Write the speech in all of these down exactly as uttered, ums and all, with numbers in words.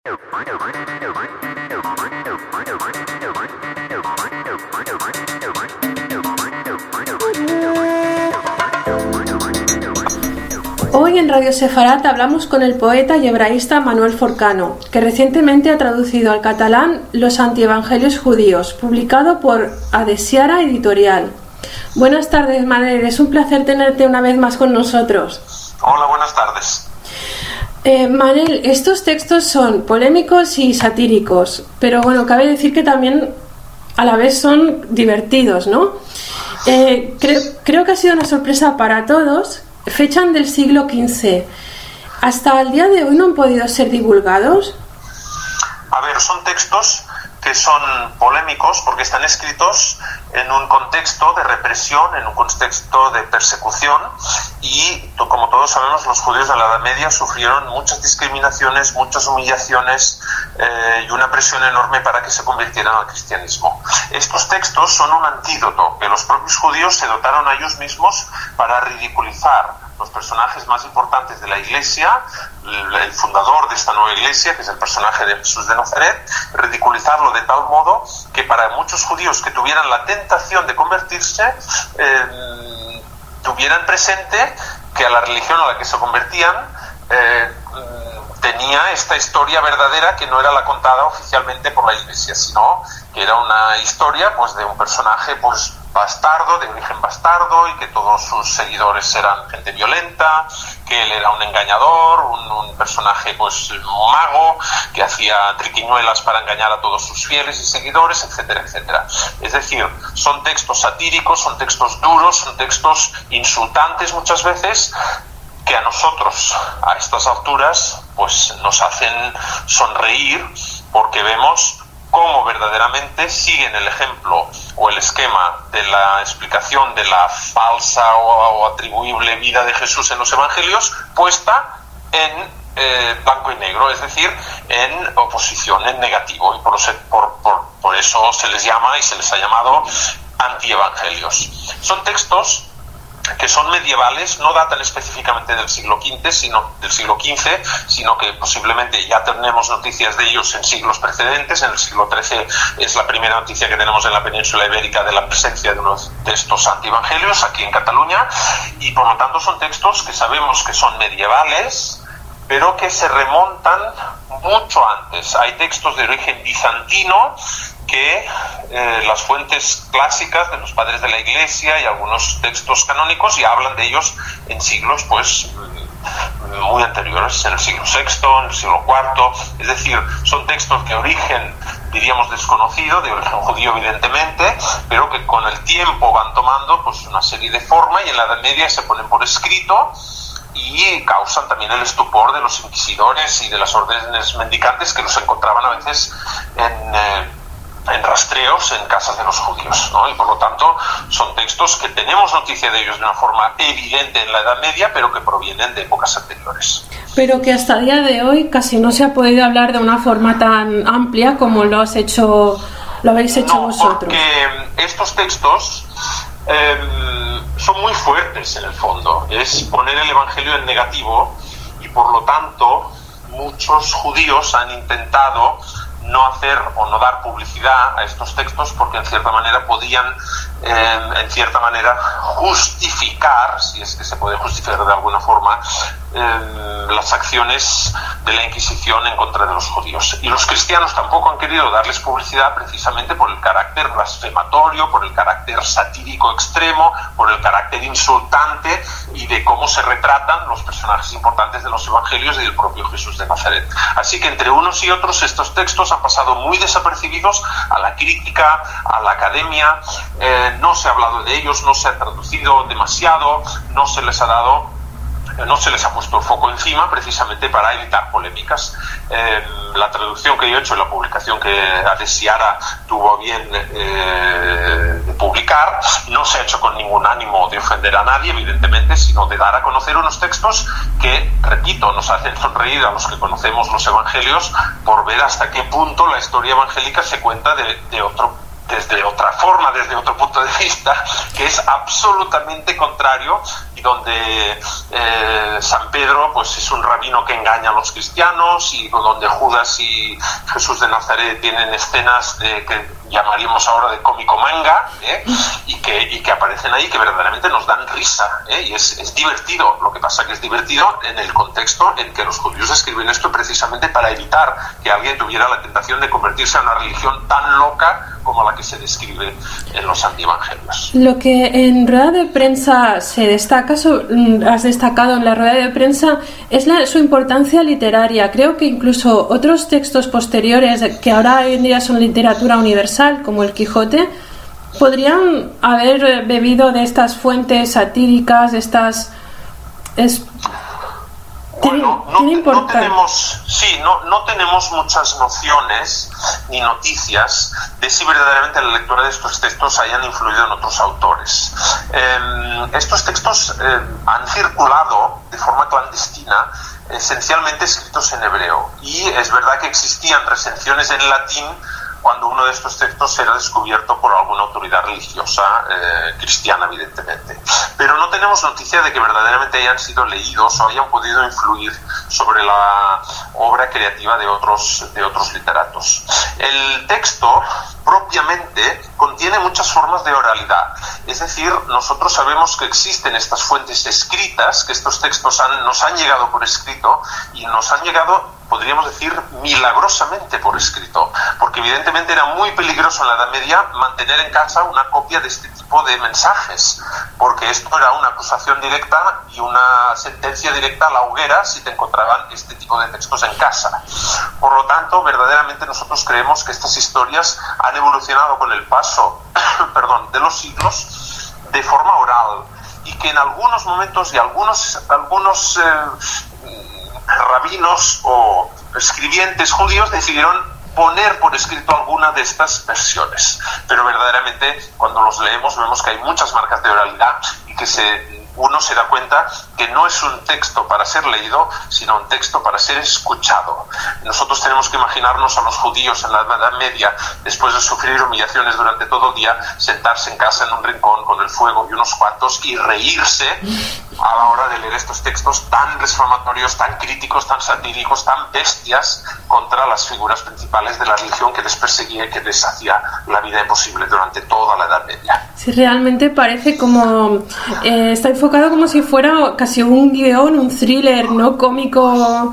Hoy en Radio Sefarat hablamos con el poeta y hebraísta Manuel Forcano, que recientemente ha traducido al catalán Los antievangelios judíos, publicado por Adesiara Editorial. Buenas tardes, Manuel, es un placer tenerte una vez más con nosotros. Hola, buenas tardes. Eh, Manel, estos textos son polémicos y satíricos, pero bueno, cabe decir que también a la vez son divertidos, ¿no? Eh, creo, creo que ha sido una sorpresa para todos. Fechan del siglo quince. ¿Hasta el día de hoy no han podido ser divulgados? A ver, son textos que son polémicos porque están escritos en un contexto de represión, en un contexto de persecución y, como todos sabemos, los judíos en la Edad Media sufrieron muchas discriminaciones, muchas humillaciones eh, y una presión enorme para que se convirtieran al cristianismo. Estos textos son un antídoto que los propios judíos se dotaron a ellos mismos para ridiculizar los personajes más importantes de la Iglesia, el fundador de esta nueva Iglesia, que es el personaje de Jesús de Nazaret, ridiculizarlo de tal modo que para muchos judíos que tuvieran la tentación de convertirse, eh, tuvieran presente que a la religión a la que se convertían eh, tenía esta historia verdadera que no era la contada oficialmente por la Iglesia, sino que era una historia pues de un personaje pues bastardo, de origen bastardo, y que todos sus seguidores eran gente violenta, que él era un engañador, un, un personaje pues un mago, que hacía triquiñuelas para engañar a todos sus fieles y seguidores, etcétera, etcétera. Es decir, son textos satíricos, son textos duros, son textos insultantes muchas veces, que a nosotros, a estas alturas, pues nos hacen sonreír porque vemos cómo verdaderamente siguen el ejemplo o el esquema de la explicación de la falsa o, o atribuible vida de Jesús en los evangelios, puesta en eh, blanco y negro, es decir, en oposición, en negativo, y por, por, por, por eso se les llama y se les ha llamado antievangelios. Son textos que son medievales, no datan específicamente del siglo quince, sino del siglo quince, sino que posiblemente ya tenemos noticias de ellos en siglos precedentes. En el siglo trece es la primera noticia que tenemos en la península ibérica de la presencia de unos de estos antievangelios aquí en Cataluña, y por lo tanto son textos que sabemos que son medievales, pero que se remontan mucho antes. Hay textos de origen bizantino que eh, las fuentes clásicas de los padres de la Iglesia y algunos textos canónicos ya hablan de ellos en siglos pues muy anteriores, en el siglo sexto, en el siglo cuarto. Es decir, son textos de origen, diríamos, desconocido, de origen judío evidentemente, pero que con el tiempo van tomando pues una serie de forma y en la Edad Media se ponen por escrito y causan también el estupor de los inquisidores y de las órdenes mendicantes que los encontraban a veces en... Eh, en rastreos en casas de los judíos, ¿no? Y por lo tanto son textos que tenemos noticia de ellos de una forma evidente en la Edad Media, pero que provienen de épocas anteriores. Pero que hasta el día de hoy casi no se ha podido hablar de una forma tan amplia como lo has hecho, lo habéis hecho no, vosotros. Porque estos textos eh, son muy fuertes en el fondo. Es poner el Evangelio en negativo y por lo tanto muchos judíos han intentado no hacer o no dar publicidad a estos textos porque en cierta manera podían eh, en cierta manera justificar, si es que se puede justificar de alguna forma, eh, las acciones de la Inquisición en contra de los judíos. Y los cristianos tampoco han querido darles publicidad precisamente por el carácter blasfematorio, por el carácter satírico extremo, por el carácter insultante y de cómo se retratan los personajes importantes de los evangelios y del propio Jesús de Nazaret. Así que entre unos y otros estos textos han pasado muy desapercibidos a la crítica, a la academia. Eh, no se ha hablado de ellos, no se ha traducido demasiado, no se les ha dado, no se les ha puesto el foco encima precisamente para evitar polémicas. Eh, la traducción que yo he hecho y la publicación que Adesiara tuvo bien eh, de publicar no se ha hecho con ningún ánimo de ofender a nadie, evidentemente, sino de dar a conocer unos textos que, repito, nos hacen sonreír a los que conocemos los evangelios por ver hasta qué punto la historia evangélica se cuenta de, de otro desde otra forma, desde otro punto de vista, que es absolutamente contrario, y donde eh, San Pedro pues es un rabino que engaña a los cristianos, y donde Judas y Jesús de Nazaret tienen escenas de que llamaríamos ahora de cómico manga, ¿eh? y, que, y que aparecen ahí, que verdaderamente nos dan risa, ¿eh? y es, es divertido. Lo que pasa que es divertido en el contexto en que los judíos escriben esto precisamente para evitar que alguien tuviera la tentación de convertirse en una religión tan loca como la que se describe en los antievangelios. Lo que en rueda de prensa se destaca, has destacado en la rueda de prensa, es la, su importancia literaria. Creo que incluso otros textos posteriores, que ahora hoy en día son literatura universal, como el Quijote, podrían haber bebido de estas fuentes satíricas, de estas... Es, Bueno, no, no tenemos, sí, no, no tenemos muchas nociones ni noticias de si verdaderamente la lectura de estos textos hayan influido en otros autores. Eh, estos textos eh, han circulado de forma clandestina, esencialmente escritos en hebreo, y es verdad que existían recensiones en latín cuando uno de estos textos era descubierto por alguna autoridad religiosa eh, cristiana, evidentemente. Pero no tenemos noticia de que verdaderamente hayan sido leídos o hayan podido influir sobre la obra creativa de otros, de otros literatos. El texto propiamente contiene muchas formas de oralidad. Es decir, nosotros sabemos que existen estas fuentes escritas, que estos textos han, nos han llegado por escrito, y nos han llegado, podríamos decir, milagrosamente por escrito, porque evidentemente era muy peligroso en la Edad Media mantener en casa una copia de este tipo de mensajes, porque esto era una acusación directa y una sentencia directa a la hoguera si te encontraban este tipo de textos en casa. Por lo tanto, verdaderamente nosotros creemos que estas historias han evolucionado con el paso perdón, de los siglos de forma oral, y que en algunos momentos y algunos, algunos eh, rabinos o escribientes judíos decidieron poner por escrito alguna de estas versiones, pero verdaderamente cuando los leemos vemos que hay muchas marcas de oralidad, y que se, uno se da cuenta que no es un texto para ser leído, sino un texto para ser escuchado. Nosotros tenemos que imaginarnos a los judíos en la Edad Media, después de sufrir humillaciones durante todo el día, sentarse en casa en un rincón con el fuego y unos cuantos y reírse a la hora de leer estos textos tan desfamatorios, tan críticos, tan satíricos, tan bestias contra las figuras principales de la religión que les perseguía y que les hacía la vida imposible durante toda la Edad Media. Sí, realmente parece como... Eh, está enfocado como si fuera casi un guión, un thriller, ¿no? Cómico...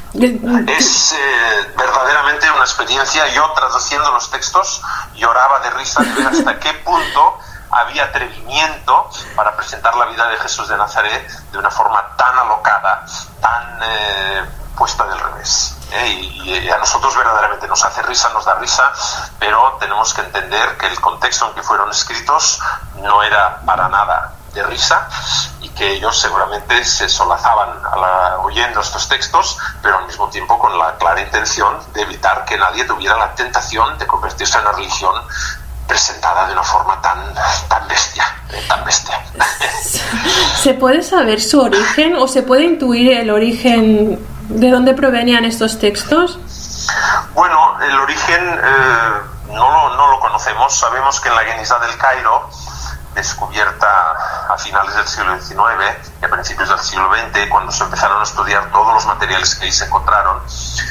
Es eh, verdaderamente una experiencia. Yo, traduciendo los textos, lloraba de risa de ver hasta qué punto había atrevimiento para presentar la vida de Jesús de Nazaret de una forma tan alocada, tan eh, puesta del revés. ¿eh? Y, y a nosotros verdaderamente nos hace risa, nos da risa, pero tenemos que entender que el contexto en que fueron escritos no era para nada de risa, y que ellos seguramente se solazaban a la, oyendo estos textos, pero al mismo tiempo con la clara intención de evitar que nadie tuviera la tentación de convertirse en una religión presentada de una forma tan tan bestia, eh, tan bestia. ¿Se puede saber su origen o se puede intuir el origen de dónde provenían estos textos? Bueno, el origen eh, no, lo, no lo conocemos. Sabemos que en la Genizá del Cairo, descubierta a finales del siglo diecinueve y a principios del siglo veinte, cuando se empezaron a estudiar todos los materiales que ahí se encontraron,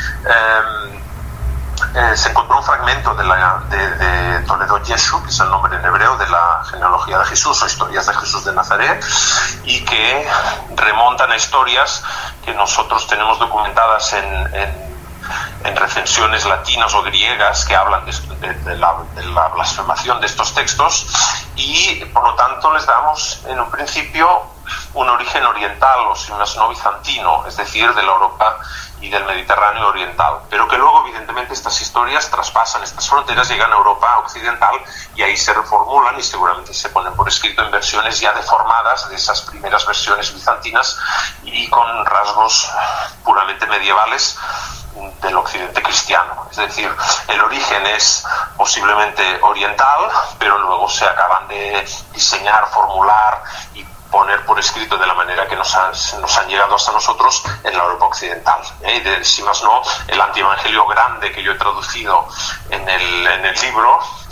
eh, eh, se encontró un fragmento de, la, de, de Toledo Yeshu, que es el nombre en hebreo de la genealogía de Jesús, o historias de Jesús de Nazaret, y que remontan a historias que nosotros tenemos documentadas en, en en recensiones latinas o griegas que hablan de, de, de, la, de la blasfemación de estos textos, y por lo tanto les damos en un principio un origen oriental, o si más no bizantino, es decir, de la Europa y del Mediterráneo oriental, pero que luego evidentemente estas historias traspasan estas fronteras, llegan a Europa occidental, y ahí se reformulan y seguramente se ponen por escrito en versiones ya deformadas de esas primeras versiones bizantinas y con rasgos puramente medievales del occidente cristiano. Es decir, el origen es posiblemente oriental, pero luego se acaban de diseñar, formular y poner por escrito de la manera que nos han, nos han llegado hasta nosotros en la Europa occidental. ¿eh? Y de, si más no, el antievangelio grande que yo he traducido en el, en el libro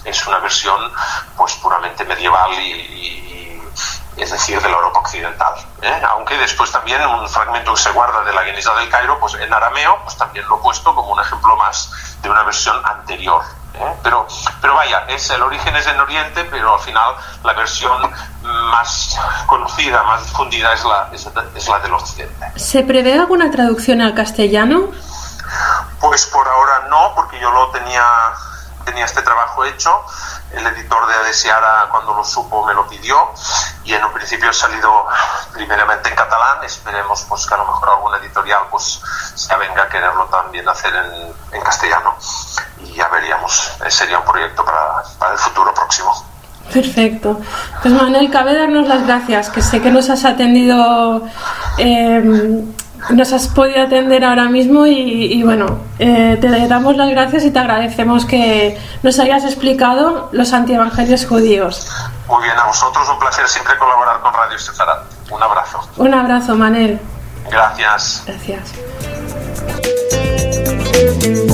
es una versión pues puramente medieval y, y es decir, de la Europa occidental, ¿eh? Aunque después también un fragmento que se guarda de la Geniza del Cairo, pues en arameo, pues también lo he puesto como un ejemplo más de una versión anterior, ¿eh? Pero, pero vaya, es, el origen es en Oriente, pero al final la versión más conocida, más difundida es la, es, es la del Occidente. ¿Se prevé alguna traducción al castellano? Pues por ahora no, porque yo lo tenía, tenía este trabajo hecho. El editor de Adesiara, cuando lo supo, me lo pidió y en un principio ha salido primeramente en catalán. Esperemos pues que a lo mejor alguna editorial pues se avenga a quererlo también hacer en, en castellano y ya veríamos. Sería un proyecto para, para el futuro próximo. Perfecto. Pues Manel, cabe darnos las gracias, que sé que nos has atendido, eh, nos has podido atender ahora mismo y, y bueno, eh, te damos las gracias y te agradecemos que nos hayas explicado los antievangelios judíos. Muy bien, a vosotros un placer siempre colaborar con Radio Sefarat. Un abrazo. Un abrazo, Manel. Gracias. Gracias.